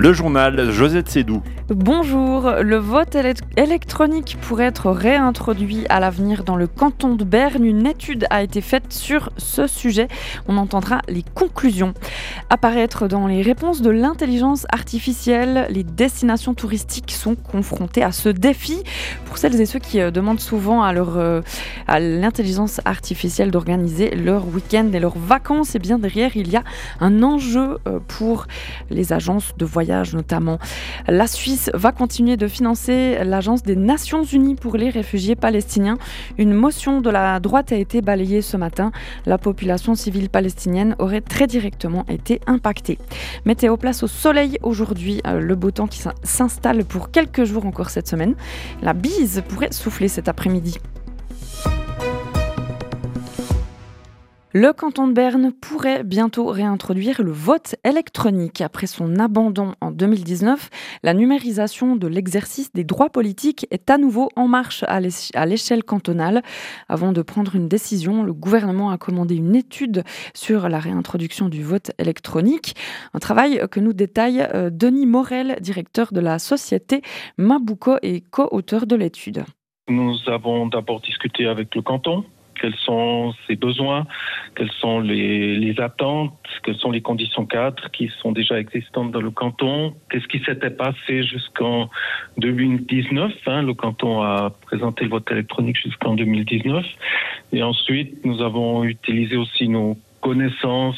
Le journal, Josette Sédou. Bonjour, le vote électronique pourrait être réintroduit à l'avenir dans le canton de Berne. Une étude a été faite sur ce sujet. On entendra les conclusions. Apparaître dans les réponses de l'intelligence artificielle, les destinations touristiques sont confrontées à ce défi. Pour celles et ceux qui demandent souvent à l'intelligence artificielle d'organiser leur week-end et leurs vacances, et bien derrière, il y a un enjeu pour les agences de voyage notamment. La Suisse va continuer de financer l'Agence des Nations Unies pour les réfugiés palestiniens. Une motion de la droite a été balayée ce matin. La population civile palestinienne aurait très directement été impactée. Météo, place au soleil aujourd'hui. Le beau temps qui s'installe pour quelques jours encore cette semaine. La bise pourrait souffler cet après-midi. Le canton de Berne pourrait bientôt réintroduire le vote électronique. Après son abandon en 2019, la numérisation de l'exercice des droits politiques est à nouveau en marche à l'échelle cantonale. Avant de prendre une décision, le gouvernement a commandé une étude sur la réintroduction du vote électronique. Un travail que nous détaille Denis Morel, directeur de la société Mabuco et co-auteur de l'étude. Nous avons d'abord discuté avec le canton. Quels sont ses besoins, quelles sont les attentes, quelles sont les conditions cadres qui sont déjà existantes dans le canton, qu'est-ce qui s'était passé jusqu'en 2019. Le canton a présenté le vote électronique jusqu'en 2019. Et ensuite, nous avons utilisé aussi nos connaissances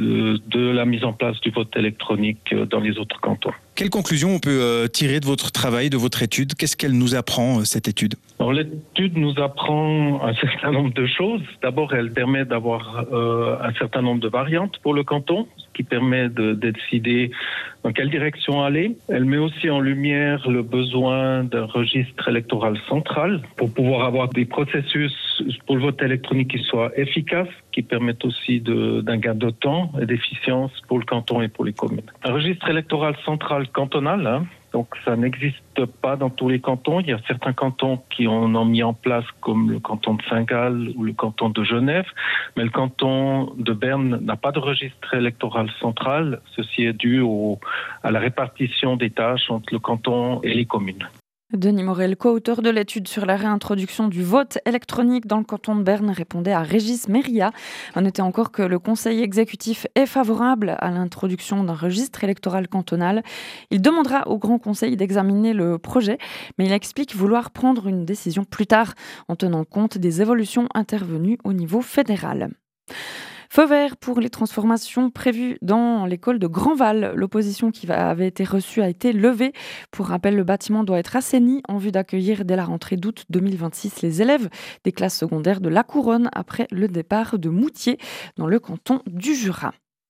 de la mise en place du vote électronique dans les autres cantons. Quelles conclusions on peut tirer de votre travail, de votre étude ? Qu'est-ce qu'elle nous apprend, cette étude ? Alors, l'étude nous apprend un certain nombre de choses. D'abord, elle permet d'avoir un certain nombre de variantes pour le canton, ce qui permet de décider dans quelle direction aller. Elle met aussi en lumière le besoin d'un registre électoral central pour pouvoir avoir des processus pour le vote électronique qui soient efficaces, qui permettent aussi d'un gain de temps et d'efficience pour le canton et pour les communes. Un registre électoral central cantonal, donc ça n'existe pas dans tous les cantons. Il y a certains cantons qui en ont mis en place, comme le canton de Saint-Gall ou le canton de Genève, mais le canton de Berne n'a pas de registre électoral central. Ceci est dû à la répartition des tâches entre le canton et les communes. Denis Morel, co-auteur de l'étude sur la réintroduction du vote électronique dans le canton de Berne, répondait à Régis Méria. On notait encore que le conseil exécutif est favorable à l'introduction d'un registre électoral cantonal. Il demandera au Grand Conseil d'examiner le projet, mais il explique vouloir prendre une décision plus tard en tenant compte des évolutions intervenues au niveau fédéral. Feu vert pour les transformations prévues dans l'école de Grandval. L'opposition qui avait été reçue a été levée. Pour rappel, le bâtiment doit être assaini en vue d'accueillir dès la rentrée d'août 2026 les élèves des classes secondaires de La Couronne après le départ de Moutier dans le canton du Jura.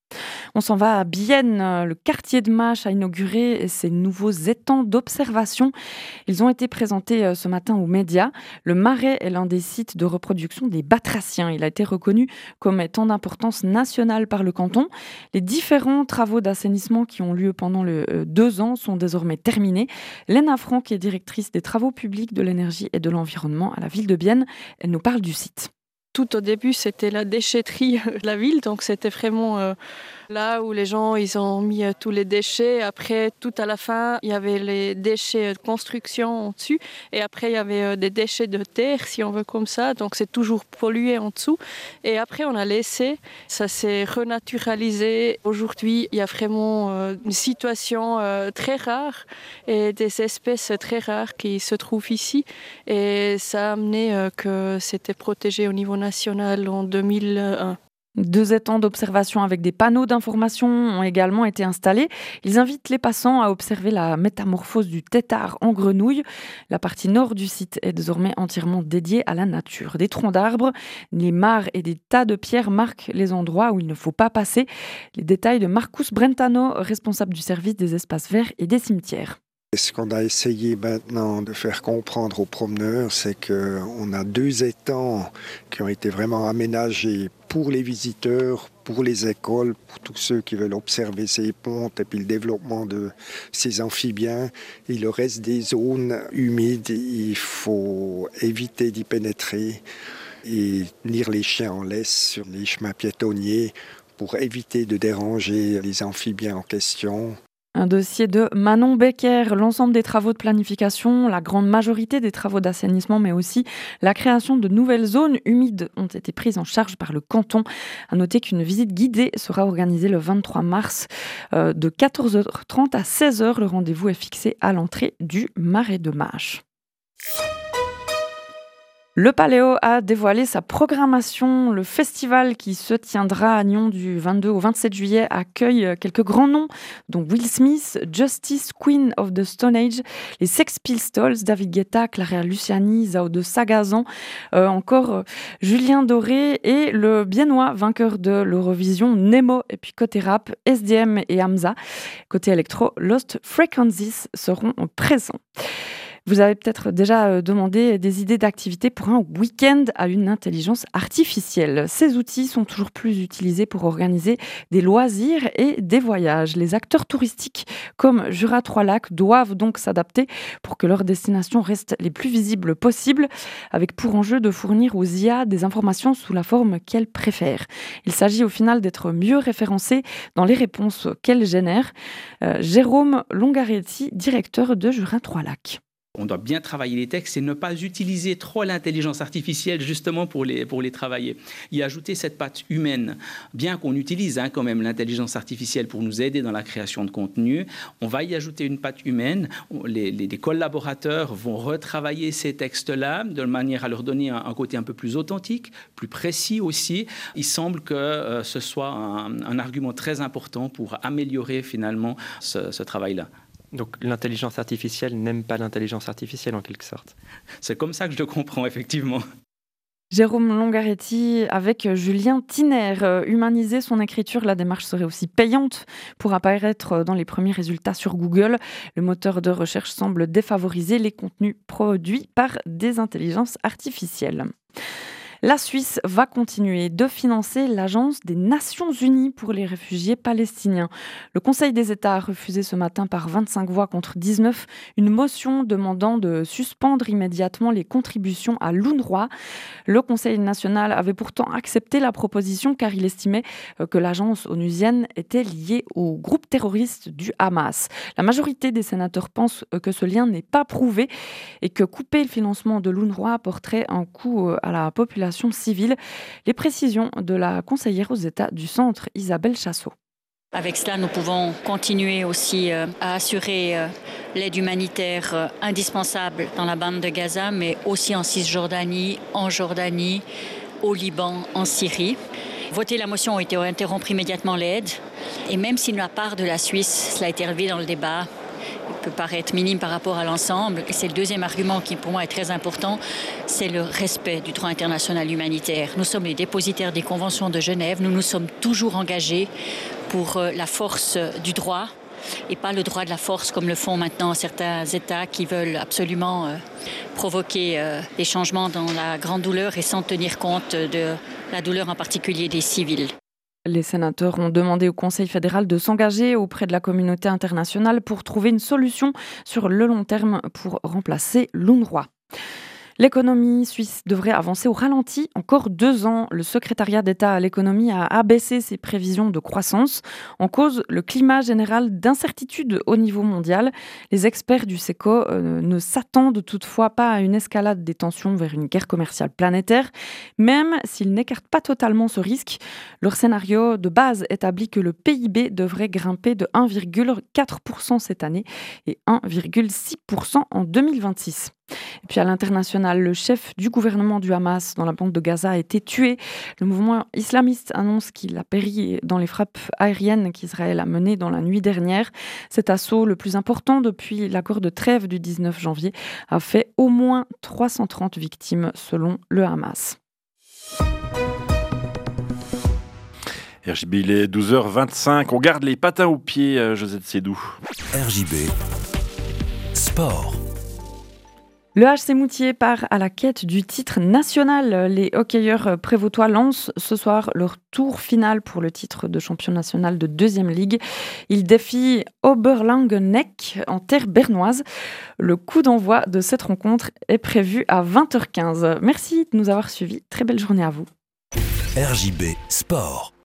On s'en va à Bienne. Le quartier de Mâche a inauguré ses nouveaux étangs d'observation. Ils ont été présentés ce matin aux médias. Le Marais est l'un des sites de reproduction des batraciens. Il a été reconnu comme étant d'importance nationale par le canton. Les différents travaux d'assainissement qui ont lieu pendant 2 ans sont désormais terminés. Léna Franck est directrice des travaux publics, de l'énergie et de l'environnement à la ville de Bienne. Elle nous parle du site. Tout au début, c'était la déchetterie de la ville, donc c'était vraiment là où les gens ils ont mis tous les déchets. Après, tout à la fin, il y avait les déchets de construction en dessus, et après il y avait des déchets de terre, si on veut comme ça. Donc c'est toujours pollué en dessous. Et après, on a laissé, ça s'est renaturalisé. Aujourd'hui, il y a vraiment une situation très rare et des espèces très rares qui se trouvent ici. Et ça a amené que c'était protégé au niveau national en 2001. 2 étangs d'observation avec des panneaux d'information ont également été installés. Ils invitent les passants à observer la métamorphose du tétard en grenouille. La partie nord du site est désormais entièrement dédiée à la nature. Des troncs d'arbres, des mares et des tas de pierres marquent les endroits où il ne faut pas passer. Les détails de Marcus Brentano, responsable du service des espaces verts et des cimetières. Ce qu'on a essayé maintenant de faire comprendre aux promeneurs, c'est qu'on a 2 étangs qui ont été vraiment aménagés pour les visiteurs, pour les écoles, pour tous ceux qui veulent observer ces pontes et puis le développement de ces amphibiens. Et le reste des zones humides, il faut éviter d'y pénétrer et tenir les chiens en laisse sur les chemins piétonniers pour éviter de déranger les amphibiens en question. Un dossier de Manon Becker. L'ensemble des travaux de planification, la grande majorité des travaux d'assainissement, mais aussi la création de nouvelles zones humides ont été prises en charge par le canton. À noter qu'une visite guidée sera organisée le 23 mars de 14h30 à 16h. Le rendez-vous est fixé à l'entrée du Marais de Mâche. Le Paléo a dévoilé sa programmation. Le festival qui se tiendra à Nyon du 22 au 27 juillet accueille quelques grands noms, dont Will Smith, Justice, Queen of the Stone Age, les Sex Pistols, David Guetta, Clara Luciani, Zao de Sagazan, encore Julien Doré et le biennois vainqueur de l'Eurovision, Nemo. Et puis côté rap, SDM et Hamza. Côté électro, Lost Frequencies seront présents. Vous avez peut-être déjà demandé des idées d'activités pour un week-end à une intelligence artificielle. Ces outils sont toujours plus utilisés pour organiser des loisirs et des voyages. Les acteurs touristiques comme Jura 3 Lacs doivent donc s'adapter pour que leurs destinations restent les plus visibles possibles, avec pour enjeu de fournir aux IA des informations sous la forme qu'elles préfèrent. Il s'agit au final d'être mieux référencés dans les réponses qu'elles génèrent. Jérôme Longaretti, directeur de Jura 3 Lacs. On doit bien travailler les textes et ne pas utiliser trop l'intelligence artificielle justement pour les travailler. Y ajouter cette patte humaine, bien qu'on utilise quand même l'intelligence artificielle pour nous aider dans la création de contenu, on va y ajouter une patte humaine. Les collaborateurs vont retravailler ces textes-là de manière à leur donner un côté un peu plus authentique, plus précis aussi. Il semble que ce soit un argument très important pour améliorer finalement ce travail-là. Donc l'intelligence artificielle n'aime pas l'intelligence artificielle en quelque sorte. C'est comme ça que je le comprends, effectivement. Jérôme Longaretti avec Julien Tiner. Humaniser son écriture, la démarche serait aussi payante pour apparaître dans les premiers résultats sur Google. Le moteur de recherche semble défavoriser les contenus produits par des intelligences artificielles. La Suisse va continuer de financer l'Agence des Nations Unies pour les réfugiés palestiniens. Le Conseil des États a refusé ce matin par 25 voix contre 19 une motion demandant de suspendre immédiatement les contributions à l'UNRWA. Le Conseil national avait pourtant accepté la proposition car il estimait que l'agence onusienne était liée au groupe terroriste du Hamas. La majorité des sénateurs pensent que ce lien n'est pas prouvé et que couper le financement de l'UNRWA apporterait un coup à la population civile. Les précisions de la conseillère aux États du Centre, Isabelle Chassot. Avec cela, nous pouvons continuer aussi à assurer l'aide humanitaire indispensable dans la bande de Gaza, mais aussi en Cisjordanie, en Jordanie, au Liban, en Syrie. Voter la motion a été interrompre immédiatement l'aide. Et même si de la part de la Suisse, cela a été relevé dans le débat, il peut paraître minime par rapport à l'ensemble. Et c'est le deuxième argument qui, pour moi, est très important, c'est le respect du droit international humanitaire. Nous sommes les dépositaires des conventions de Genève. Nous nous sommes toujours engagés pour la force du droit et pas le droit de la force comme le font maintenant certains États qui veulent absolument provoquer des changements dans la grande douleur et sans tenir compte de la douleur en particulier des civils. Les sénateurs ont demandé au Conseil fédéral de s'engager auprès de la communauté internationale pour trouver une solution sur le long terme pour remplacer l'UNRWA. L'économie suisse devrait avancer au ralenti encore 2 ans. Le secrétariat d'État à l'économie a abaissé ses prévisions de croissance. En cause, le climat général d'incertitude au niveau mondial. Les experts du SECO ne s'attendent toutefois pas à une escalade des tensions vers une guerre commerciale planétaire, même s'ils n'écartent pas totalement ce risque. Leur scénario de base établit que le PIB devrait grimper de 1,4% cette année et 1,6% en 2026. Et puis à l'international, le chef du gouvernement du Hamas dans la bande de Gaza a été tué. Le mouvement islamiste annonce qu'il a péri dans les frappes aériennes qu'Israël a menées dans la nuit dernière. Cet assaut, le plus important depuis l'accord de trêve du 19 janvier, a fait au moins 330 victimes selon le Hamas. RJB, il est 12h25. On garde les patins aux pieds, Josette Sédou. RJB Sport. Le HC Moutier part à la quête du titre national. Les hockeyeurs prévôtois lancent ce soir leur tour final pour le titre de champion national de 2e ligue. Ils défient Oberlangenegg en terre bernoise. Le coup d'envoi de cette rencontre est prévu à 20h15. Merci de nous avoir suivis. Très belle journée à vous. RJB Sport.